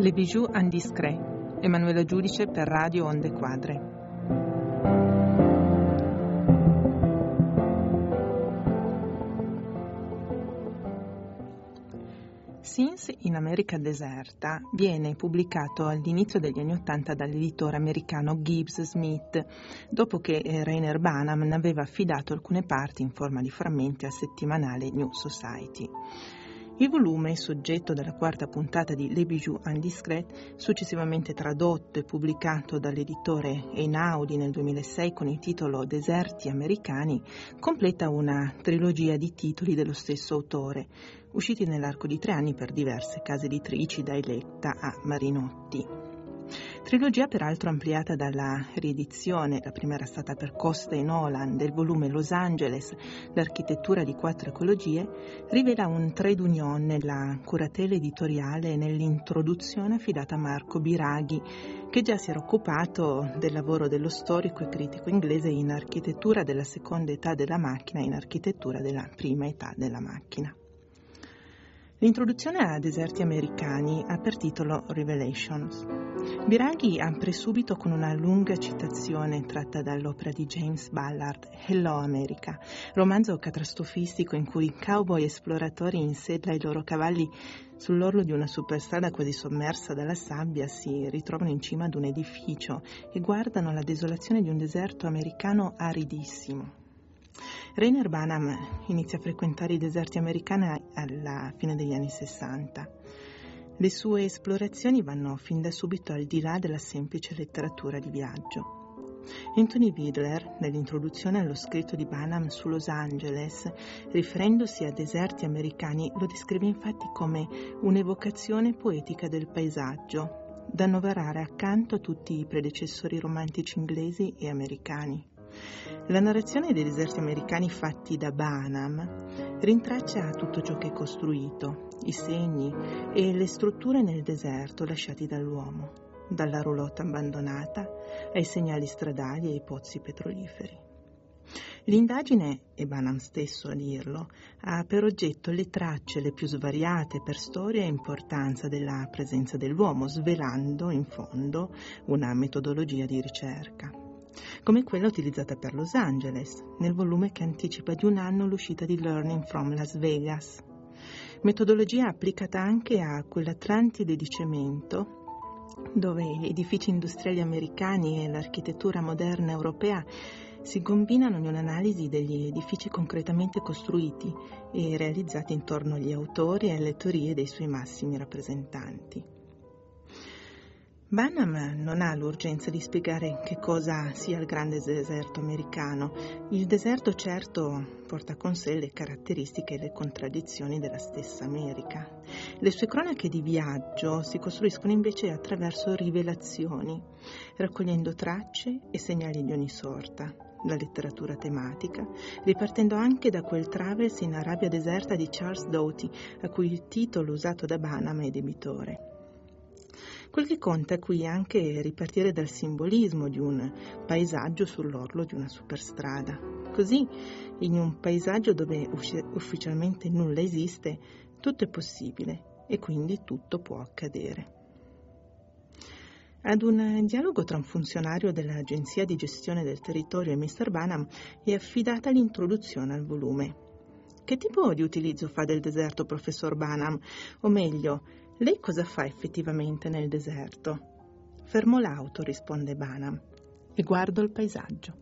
Les bijoux indiscrets. Emanuela Giudice per Radio Onde Quadre. Since in America Deserta viene pubblicato all'inizio degli anni '80 dall'editore americano Gibbs Smith, dopo che Rainer Banham ne aveva affidato alcune parti in forma di frammenti al settimanale New Society. Il volume, soggetto della quarta puntata di Les bijoux indiscrets, successivamente tradotto e pubblicato dall'editore Einaudi nel 2006 con il titolo Deserti americani, completa una trilogia di titoli dello stesso autore, usciti nell'arco di 3 anni per diverse case editrici, da Eletta a Marinotti. Trilogia peraltro ampliata dalla riedizione, la prima era stata per Costa e Nolan, del volume Los Angeles, l'architettura di 4 ecologie, rivela un trade union nella curatela editoriale e nell'introduzione affidata a Marco Biraghi, che già si era occupato del lavoro dello storico e critico inglese in architettura della seconda età della macchina e in architettura della prima età della macchina. L'introduzione a Deserti americani ha per titolo Revelations. Biraghi apre subito con una lunga citazione tratta dall'opera di James Ballard, Hello America, romanzo catastrofistico in cui cowboy esploratori in sella ai loro cavalli sull'orlo di una superstrada quasi sommersa dalla sabbia si ritrovano in cima ad un edificio e guardano la desolazione di un deserto americano aridissimo. Rainer Banham inizia a frequentare i deserti americani alla fine degli anni 60. Le sue esplorazioni vanno fin da subito al di là della semplice letteratura di viaggio. Anthony Vidler, nell'introduzione allo scritto di Banham su Los Angeles, riferendosi a deserti americani, lo descrive infatti come un'evocazione poetica del paesaggio, da annoverare accanto a tutti i predecessori romantici inglesi e americani. La narrazione dei deserti americani fatti da Banham rintraccia tutto ciò che è costruito, i segni e le strutture nel deserto lasciati dall'uomo, dalla roulotte abbandonata ai segnali stradali e ai pozzi petroliferi. L'indagine, è Banham stesso a dirlo, ha per oggetto le tracce le più svariate per storia e importanza della presenza dell'uomo, svelando in fondo una metodologia di ricerca, come quella utilizzata per Los Angeles, nel volume che anticipa di 1 anno l'uscita di Learning from Las Vegas. Metodologia applicata anche a quell'Atlantide di cemento, dove gli edifici industriali americani e l'architettura moderna europea si combinano in un'analisi degli edifici concretamente costruiti e realizzati intorno agli autori e alle teorie dei suoi massimi rappresentanti. Banham non ha l'urgenza di spiegare che cosa sia il grande deserto americano. Il deserto certo porta con sé le caratteristiche e le contraddizioni della stessa America. Le sue cronache di viaggio si costruiscono invece attraverso rivelazioni, raccogliendo tracce e segnali di ogni sorta, la letteratura tematica, ripartendo anche da quel Travels in Arabia deserta di Charles Doughty, a cui il titolo usato da Banham è debitore. Quel che conta qui è anche ripartire dal simbolismo di un paesaggio sull'orlo di una superstrada. Così, in un paesaggio dove ufficialmente nulla esiste, tutto è possibile e quindi tutto può accadere. Ad un dialogo tra un funzionario dell'Agenzia di gestione del territorio e Mr. Banham è affidata l'introduzione al volume. Che tipo di utilizzo fa del deserto, professor Banham? O meglio, lei cosa fa effettivamente nel deserto? Fermo l'auto, risponde Banham, e guardo il paesaggio.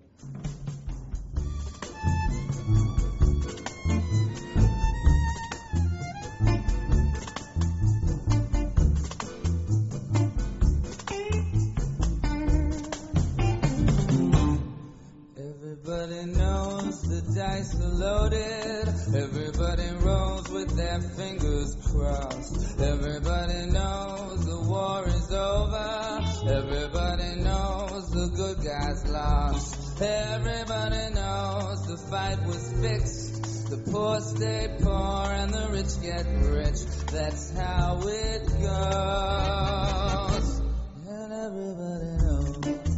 Everybody knows the dice are loaded. Everybody rolls with their fingers crossed. Everybody knows the war is over. Everybody knows the good guys lost. Everybody knows the fight was fixed. The poor stay poor and the rich get rich. That's how it goes. And everybody knows.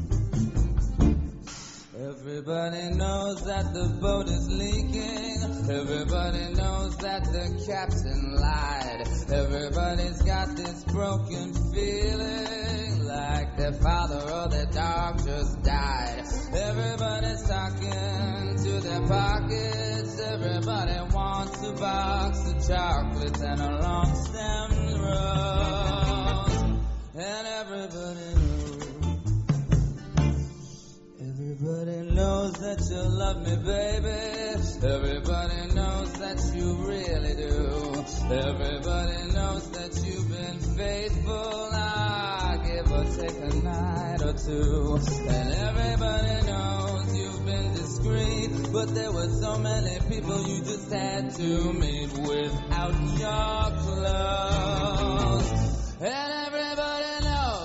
Everybody knows that the boat is leaking. Everybody knows that the captain lied. Everybody's got this broken feeling like their father or their dog just died. Everybody's talking to their pockets. Everybody wants a box of chocolates and a long stemmed rose. And everybody knows that you love me, baby. Everybody knows that you really do. Everybody knows that you've been faithful. I give or take a night or two. And everybody knows you've been discreet, but there were so many people you just had to meet without your clothes. And everybody knows.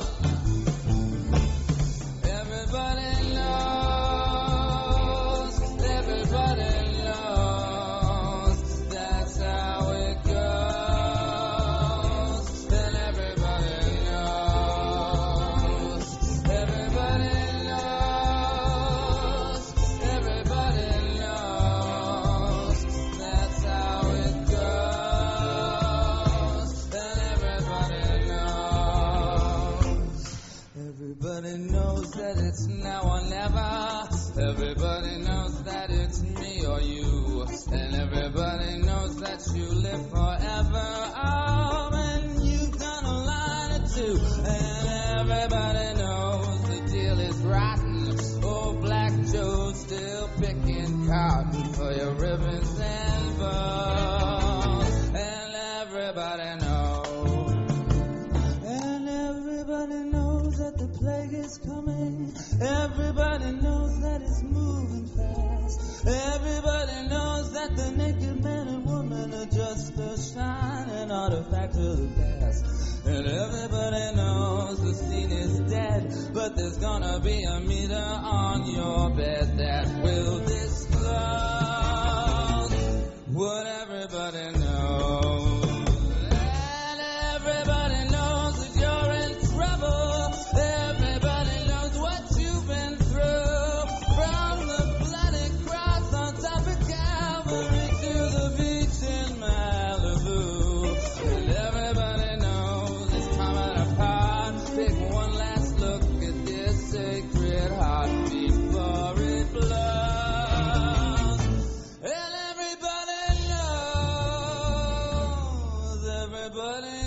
Everybody knows. Everybody knows. That's how it goes. And everybody knows. Everybody knows. Everybody knows. That's how it goes. And everybody knows. Everybody knows that it's now or never. Everybody knows that it's me or you. And everybody knows that you live forever. Oh, and you've done a line or two. And everybody knows the deal is rotten. Oh, Black Joe's still picking cotton for your ribbons and bows. And everybody knows. And everybody knows that the plague is coming. Everybody knows that it's moving fast. Everybody knows that the naked man and woman are just a shining artifact of the past. And everybody knows the scene is dead, but there's gonna be a meter on your bed that will disclose what everybody knows. And everybody knows that you're in trouble. Everybody knows what you've been through. From the bloody cross on top of Calvary to the beach in Malibu. And everybody knows it's coming apart. Take one last look at this sacred heart before it blows. And everybody knows. Everybody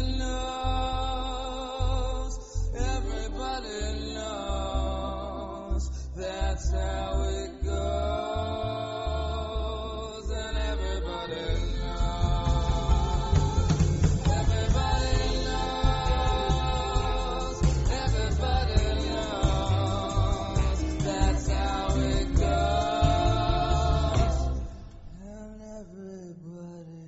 knows. Everybody knows. That's how it goes. And everybody knows. Everybody knows. Everybody knows. That's how it goes. And everybody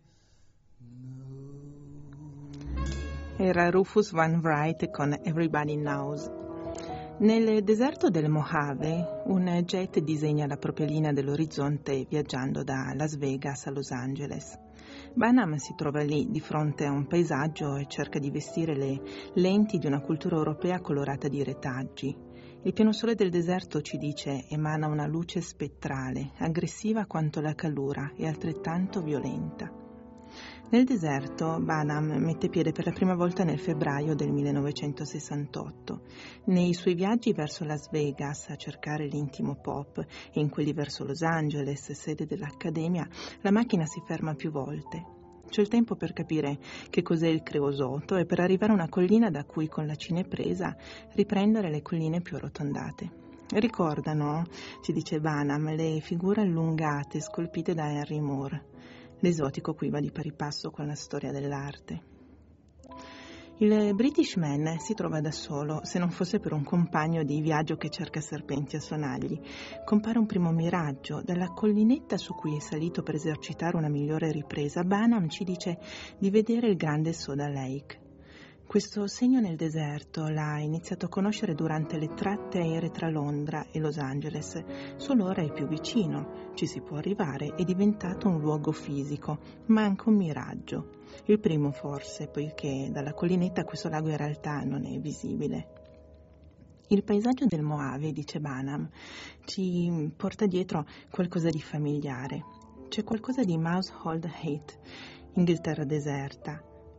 knows. Era Rufus Van Wright con Everybody Knows. Nel deserto del Mojave, un jet disegna la propria linea dell'orizzonte viaggiando da Las Vegas a Los Angeles. Banham si trova lì di fronte a un paesaggio e cerca di vestire le lenti di una cultura europea colorata di retaggi. Il pieno sole del deserto, ci dice, emana una luce spettrale, aggressiva quanto la calura e altrettanto violenta. Nel deserto Banham mette piede per la prima volta nel febbraio del 1968. Nei suoi viaggi verso Las Vegas a cercare l'intimo pop e in quelli verso Los Angeles, sede dell'Accademia, la macchina si ferma più volte. C'è il tempo per capire che cos'è il creosoto e per arrivare a una collina da cui, con la cinepresa, riprendere le colline più arrotondate. Ricordano, ci dice Banham, le figure allungate scolpite da Henry Moore. L'esotico qui va di pari passo con la storia dell'arte. Il British Man si trova da solo, se non fosse per un compagno di viaggio che cerca serpenti a sonagli. Compare un primo miraggio. Dalla collinetta su cui è salito per esercitare una migliore ripresa, Banham ci dice di vedere il grande Soda Lake. Questo segno nel deserto l'ha iniziato a conoscere durante le tratte aeree tra Londra e Los Angeles. Solo ora è più vicino, ci si può arrivare, è diventato un luogo fisico, ma anche un miraggio. Il primo forse, poiché dalla collinetta questo lago in realtà non è visibile. Il paesaggio del Mojave, dice Banham, ci porta dietro qualcosa di familiare. C'è qualcosa di Mousehold Heath, Inghilterra deserta.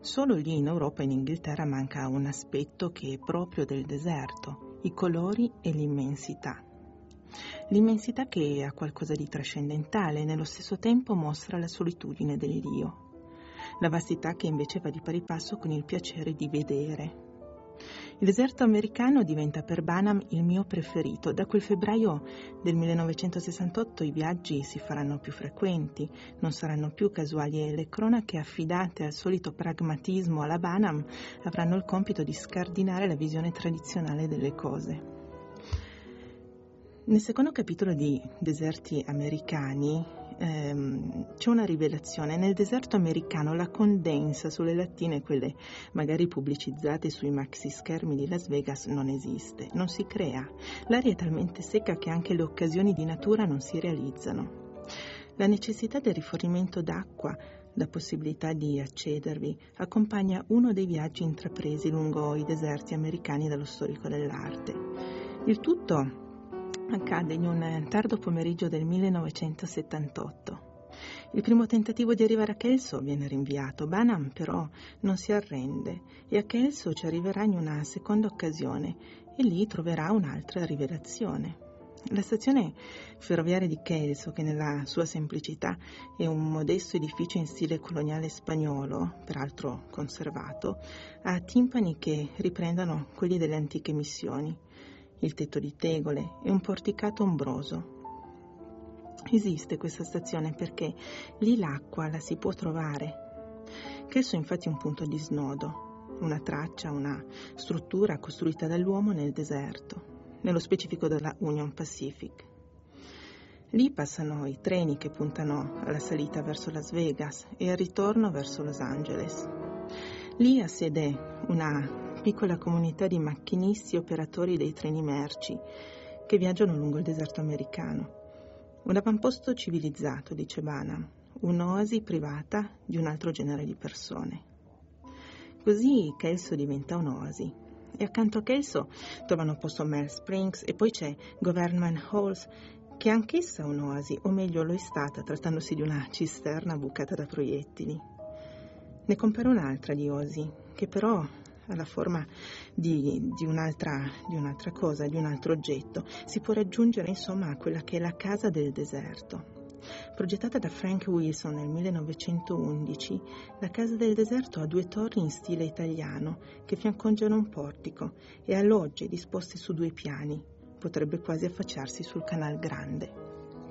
Solo lì in Europa e in Inghilterra manca un aspetto che è proprio del deserto, i colori e l'immensità. L'immensità che ha qualcosa di trascendentale e nello stesso tempo mostra la solitudine del Dio. La vastità che invece va di pari passo con il piacere di vedere. Il deserto americano diventa per Banham il mio preferito. Da quel febbraio del 1968 i viaggi si faranno più frequenti, non saranno più casuali e le cronache affidate al solito pragmatismo alla Banham avranno il compito di scardinare la visione tradizionale delle cose. Nel secondo capitolo di Deserti americani c'è una rivelazione. Nel deserto americano la condensa sulle lattine, quelle magari pubblicizzate sui maxi schermi di Las Vegas, non esiste, non si crea. L'aria è talmente secca che anche le occasioni di natura non si realizzano. La necessità del rifornimento d'acqua, la possibilità di accedervi, accompagna uno dei viaggi intrapresi lungo i deserti americani dallo storico dell'arte. Il tutto accade in un tardo pomeriggio del 1978. Il primo tentativo di arrivare a Kelso viene rinviato. Banham però non si arrende e a Kelso ci arriverà in una seconda occasione e lì troverà un'altra rivelazione. La stazione ferroviaria di Kelso, che nella sua semplicità è un modesto edificio in stile coloniale spagnolo, peraltro conservato, ha timpani che riprendono quelli delle antiche missioni. Il tetto di tegole e un porticato ombroso. Esiste questa stazione perché lì l'acqua la si può trovare. Kelso infatti è un punto di snodo, una traccia, una struttura costruita dall'uomo nel deserto, nello specifico della Union Pacific. Lì passano i treni che puntano alla salita verso Las Vegas e al ritorno verso Los Angeles. Lì ha sede una piccola comunità di macchinisti e operatori dei treni merci che viaggiano lungo il deserto americano. Un avamposto civilizzato, dice Banham, un'oasi privata di un altro genere di persone. Così Kelso diventa un'oasi e accanto a Kelso trovano posto Mel Springs e poi c'è Government Halls, che è anch'essa un'oasi, o meglio lo è stata, trattandosi di una cisterna bucata da proiettili. Ne compare un'altra di oasi, che però ha la forma di un'altra cosa, di un altro oggetto. Si può raggiungere insomma a quella che è la casa del deserto. Progettata da Frank Wilson nel 1911, la casa del deserto ha 2 torri in stile italiano che fiancheggiano un portico e ha logge disposte su 2 piani. Potrebbe quasi affacciarsi sul Canal Grande.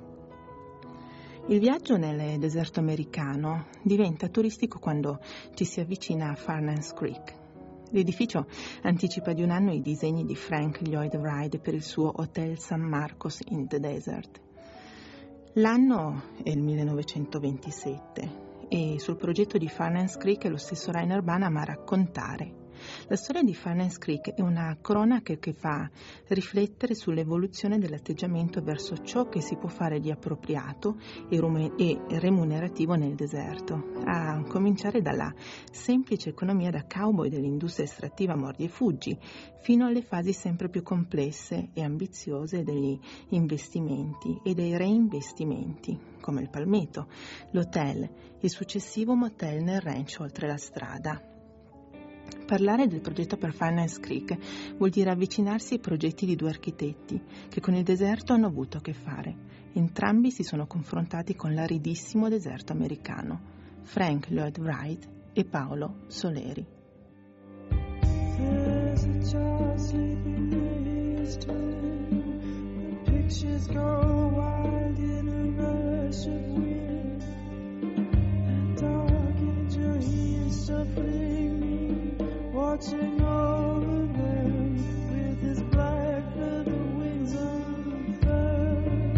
Il viaggio nel deserto americano diventa turistico quando ci si avvicina a Farnance Creek. L'edificio anticipa di un anno i disegni di Frank Lloyd Wright per il suo Hotel San Marcos in the Desert. L'anno è il 1927 e sul progetto di Farnance Creek è lo stesso Rainer Banham a raccontare. La storia di Farnance Creek è una cronaca che fa riflettere sull'evoluzione dell'atteggiamento verso ciò che si può fare di appropriato e remunerativo nel deserto, a cominciare dalla semplice economia da cowboy dell'industria estrattiva mordi e fuggi, fino alle fasi sempre più complesse e ambiziose degli investimenti e dei reinvestimenti, come il palmeto, l'hotel e il successivo motel nel ranch oltre la strada. Parlare del progetto per Farnance Creek vuol dire avvicinarsi ai progetti di 2 architetti che con il deserto hanno avuto a che fare. Entrambi si sono confrontati con l'aridissimo deserto americano, Frank Lloyd Wright e Paolo Soleri. There's a child sleeping in his tomb. The pictures go wild in a rush of wind. And dark angel, he is suffering me, watching over them with his black feather wings unfurled.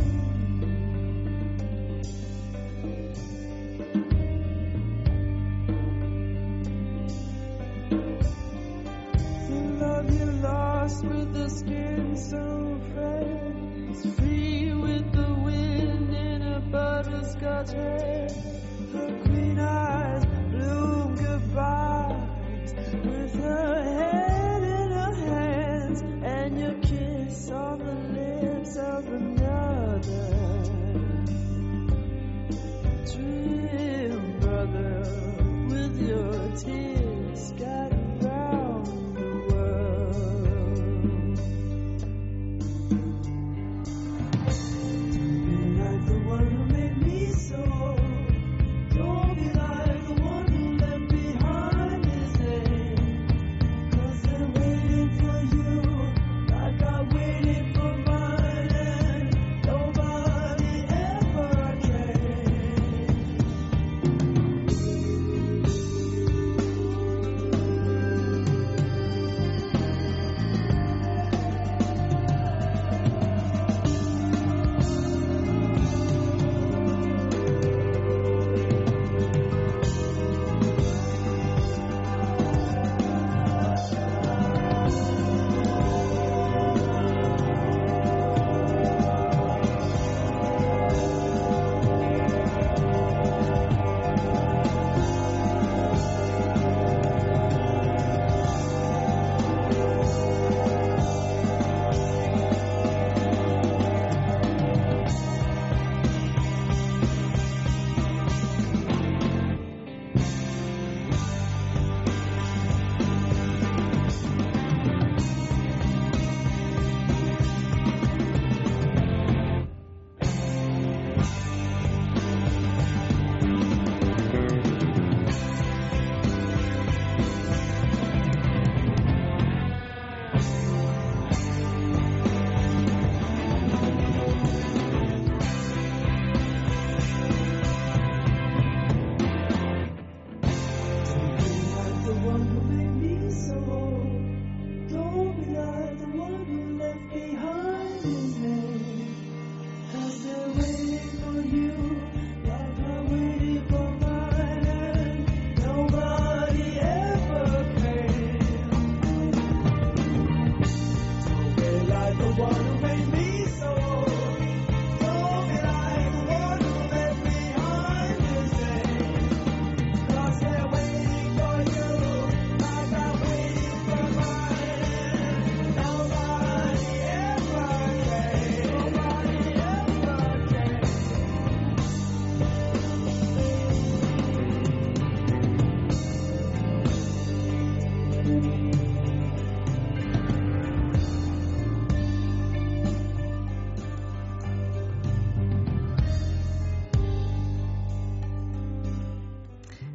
The love you lost with the skin so fresh, free with the wind in her butterscotch hair, her green eyes bloom goodbyes with her head in her hands, and your kiss on the lips of another. Dream, brother, with your tears.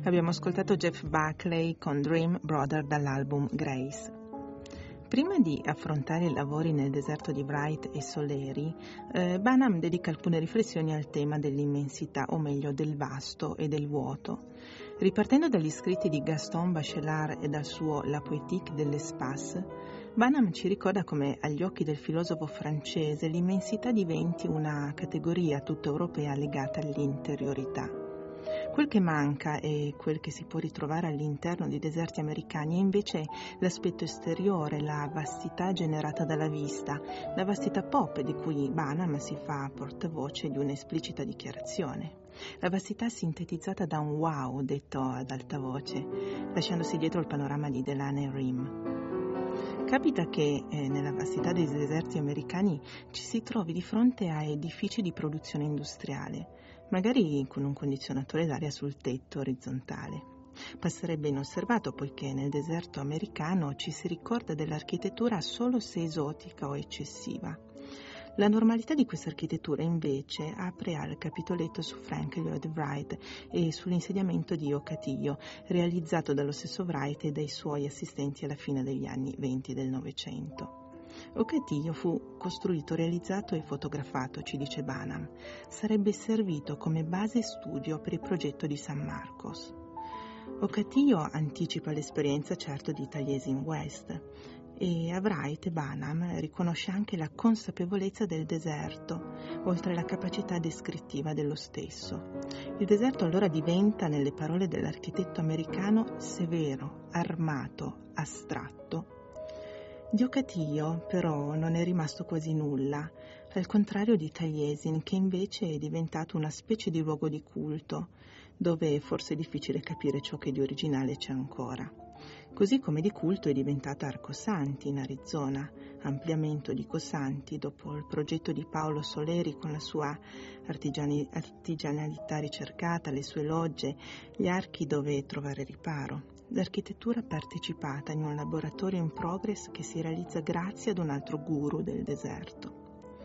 Abbiamo ascoltato Jeff Buckley con Dream Brother dall'album Grace. Prima di affrontare i lavori nel deserto di Wright e Soleri, Banham dedica alcune riflessioni al tema dell'immensità, o meglio del vasto e del vuoto. Ripartendo dagli scritti di Gaston Bachelard e dal suo La poétique de l'espace, Banham ci ricorda come agli occhi del filosofo francese l'immensità diventi una categoria tutta europea legata all'interiorità. Quel che manca e quel che si può ritrovare all'interno dei deserti americani è invece l'aspetto esteriore, la vastità generata dalla vista, la vastità pop di cui Banham si fa portavoce di un'esplicita dichiarazione. La vastità sintetizzata da un wow detto ad alta voce, lasciandosi dietro il panorama di Delaney Rim. Capita che nella vastità dei deserti americani ci si trovi di fronte a edifici di produzione industriale, magari con un condizionatore d'aria sul tetto orizzontale. Passerebbe inosservato poiché nel deserto americano ci si ricorda dell'architettura solo se esotica o eccessiva. La normalità di questa architettura invece apre al capitoletto su Frank Lloyd Wright e sull'insediamento di Ocatillo, realizzato dallo stesso Wright e dai suoi assistenti alla fine degli anni 20 del Novecento. Ocatillo fu costruito, realizzato e fotografato, ci dice Banham. Sarebbe servito come base studio per il progetto di San Marcos. Ocatillo anticipa l'esperienza certo di Taliesin West e a Wright Banham riconosce anche la consapevolezza del deserto, oltre alla capacità descrittiva dello stesso. Il deserto allora diventa, nelle parole dell'architetto americano, severo, armato, astratto. Di Ocatillo però non è rimasto quasi nulla, al contrario di Taliesin, che invece è diventato una specie di luogo di culto, dove è forse difficile capire ciò che di originale c'è ancora. Così come di culto è diventata Arcosanti in Arizona, ampliamento di Cosanti dopo il progetto di Paolo Soleri con la sua artigianalità ricercata, le sue logge, gli archi dove trovare riparo. L'architettura partecipata in un laboratorio in progress che si realizza grazie ad un altro guru del deserto.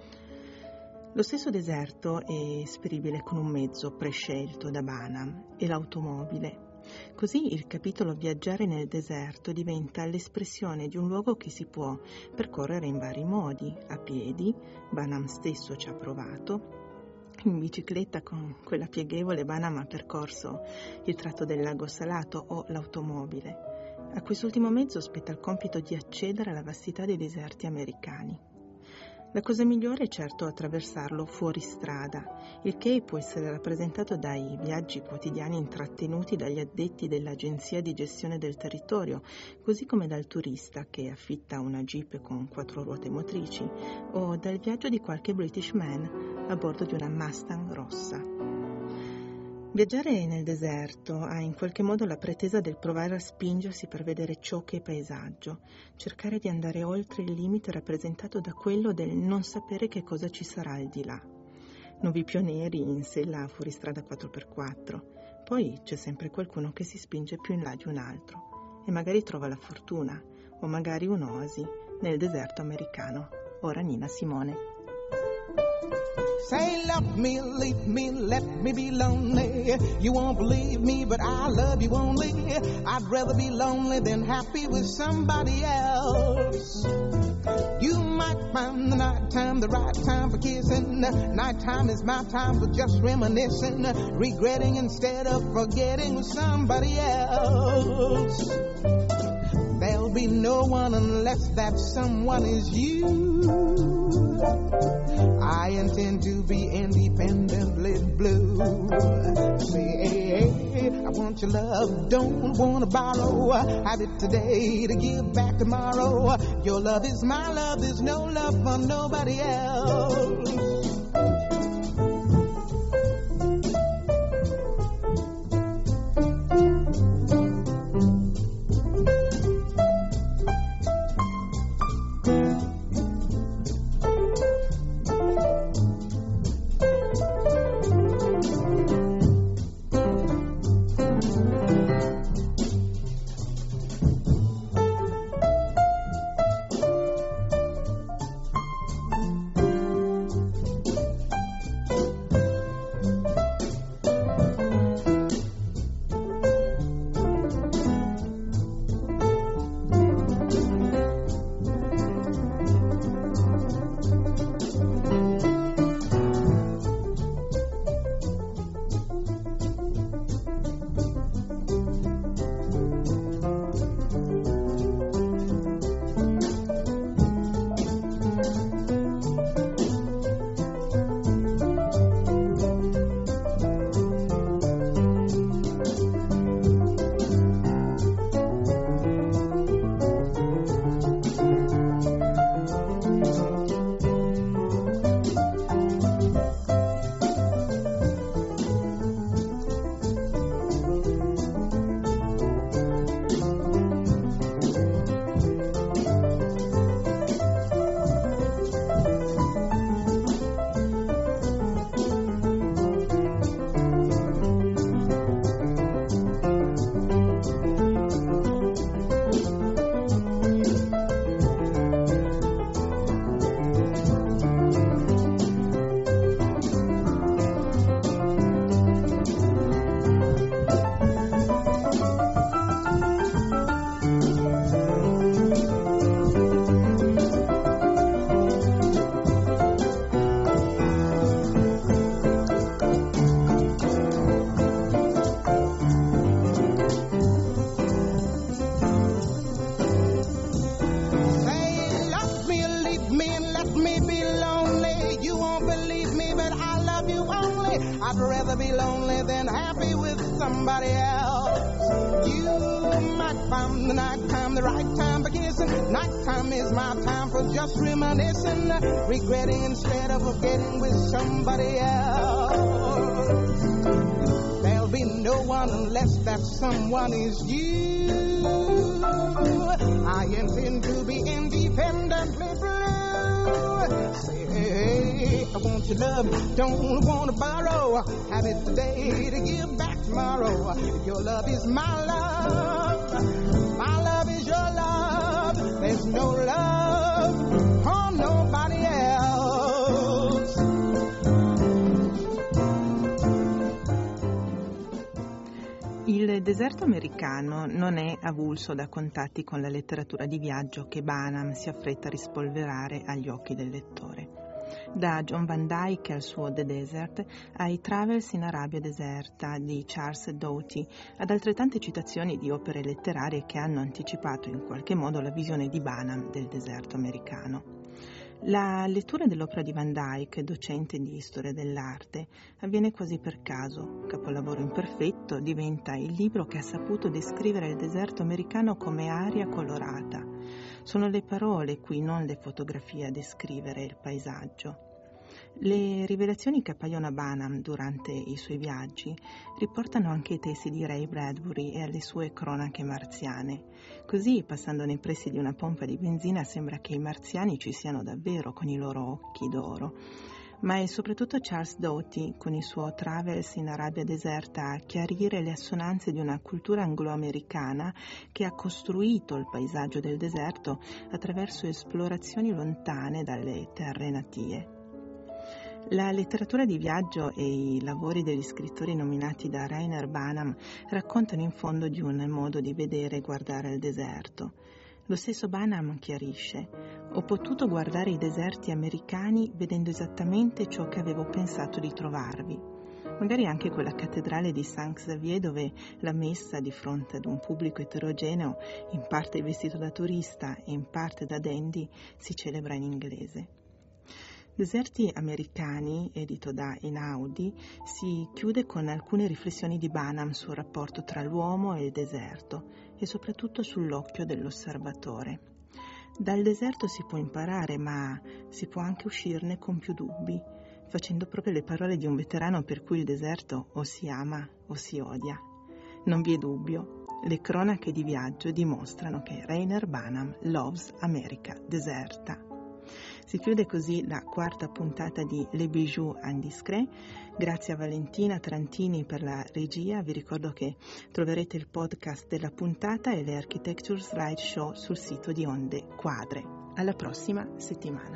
Lo stesso deserto è esperibile con un mezzo prescelto da Banham, e l'automobile. Così il capitolo Viaggiare nel deserto diventa l'espressione di un luogo che si può percorrere in vari modi, a piedi, Banham stesso ci ha provato, in bicicletta con quella pieghevole Banham ha percorso il tratto del lago Salato o l'automobile. A quest'ultimo mezzo spetta il compito di accedere alla vastità dei deserti americani. La cosa migliore è certo attraversarlo fuori strada, il che può essere rappresentato dai viaggi quotidiani intrattenuti dagli addetti dell'Agenzia di gestione del territorio, così come dal turista che affitta una jeep con 4 ruote motrici, o dal viaggio di qualche British man a bordo di una Mustang rossa. Viaggiare nel deserto ha in qualche modo la pretesa del provare a spingersi per vedere ciò che è paesaggio, cercare di andare oltre il limite rappresentato da quello del non sapere che cosa ci sarà al di là. Nuovi pionieri in sella fuoristrada 4x4, poi c'è sempre qualcuno che si spinge più in là di un altro e magari trova la fortuna o magari un'oasi nel deserto americano. Ora Nina Simone. Say love me, leave me, let me be lonely. You won't believe me, but I love you only. I'd rather be lonely than happy with somebody else. You might find the nighttime the right time for kissing. Nighttime is my time for just reminiscing, regretting instead of forgetting with somebody else. There'll be no one unless that someone is you. I intend to be independently blue. Say, hey, I want your love, don't wanna borrow. Have it today to give back tomorrow. Your love is my love, there's no love for nobody else. I'd rather be lonely than happy with somebody else. You might find the nighttime the right time for kissing. Nighttime is my time for just reminiscing, regretting instead of forgetting with somebody else. There'll be no one unless that someone is you. I intend to be independently blue. Say, hey, I want your love, don't want to borrow. Have it today to give back tomorrow. Your love is my love is your love. There's no love for nobody else. Il deserto americano non è avulso da contatti con la letteratura di viaggio che Banham si affretta a rispolverare agli occhi del lettore. Da John Van Dyke al suo The Desert, ai Travels in Arabia Deserta di Charles Doughty, ad altrettante citazioni di opere letterarie che hanno anticipato in qualche modo la visione di Banham del deserto americano. La lettura dell'opera di Van Dyke, docente di storia dell'arte, avviene quasi per caso. Capolavoro imperfetto diventa il libro che ha saputo descrivere il deserto americano come aria colorata. Sono le parole qui, non le fotografie, a descrivere il paesaggio. Le rivelazioni che appaiono a Banham durante i suoi viaggi riportano anche i testi di Ray Bradbury e alle sue cronache marziane. Così, passando nei pressi di una pompa di benzina, sembra che i marziani ci siano davvero con i loro occhi d'oro. Ma è soprattutto Charles Doughty, con il suo Travels in Arabia Deserta, a chiarire le assonanze di una cultura anglo-americana che ha costruito il paesaggio del deserto attraverso esplorazioni lontane dalle terre natie. La letteratura di viaggio e i lavori degli scrittori nominati da Rainer Banham raccontano in fondo di un modo di vedere e guardare il deserto. Lo stesso Banham chiarisce: ho potuto guardare i deserti americani vedendo esattamente ciò che avevo pensato di trovarvi. Magari anche quella cattedrale di Saint Xavier dove la messa di fronte ad un pubblico eterogeneo, in parte vestito da turista e in parte da dandy, si celebra in inglese. Deserti americani, edito da Einaudi, si chiude con alcune riflessioni di Banham sul rapporto tra l'uomo e il deserto e soprattutto sull'occhio dell'osservatore. Dal deserto si può imparare, ma si può anche uscirne con più dubbi, facendo proprio le parole di un veterano per cui il deserto o si ama o si odia. Non vi è dubbio, le cronache di viaggio dimostrano che Rainer Banham loves America Deserta. Si chiude così la quarta puntata di Les Bijoux Indiscrets. Grazie a Valentina Trantini per la regia. Vi ricordo che troverete il podcast della puntata e le Architecture Slideshow sul sito di Onde Quadre. Alla prossima settimana.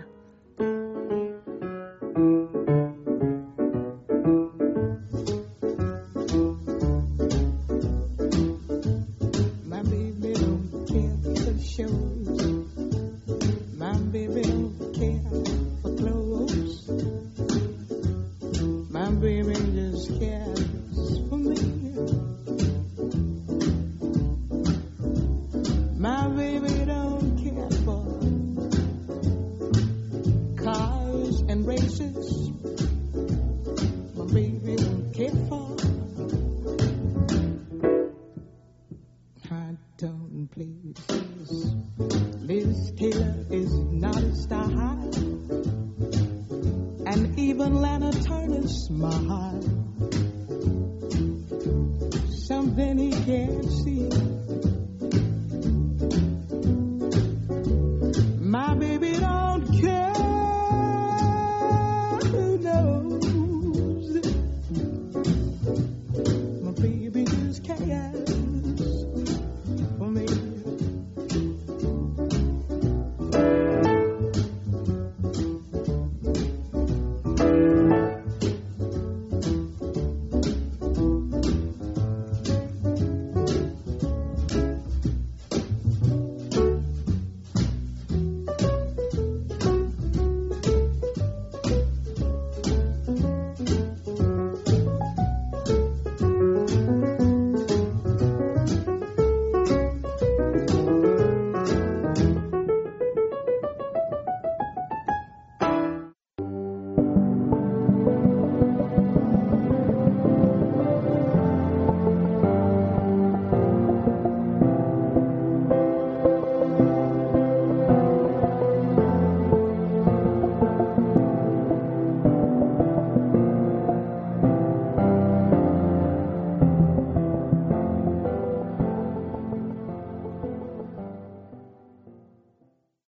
My baby don't care for shows. My baby don't care for clothes. My baby just cares for me. My baby don't care for cars and races. My baby don't care for. I don't please Liz Taylor.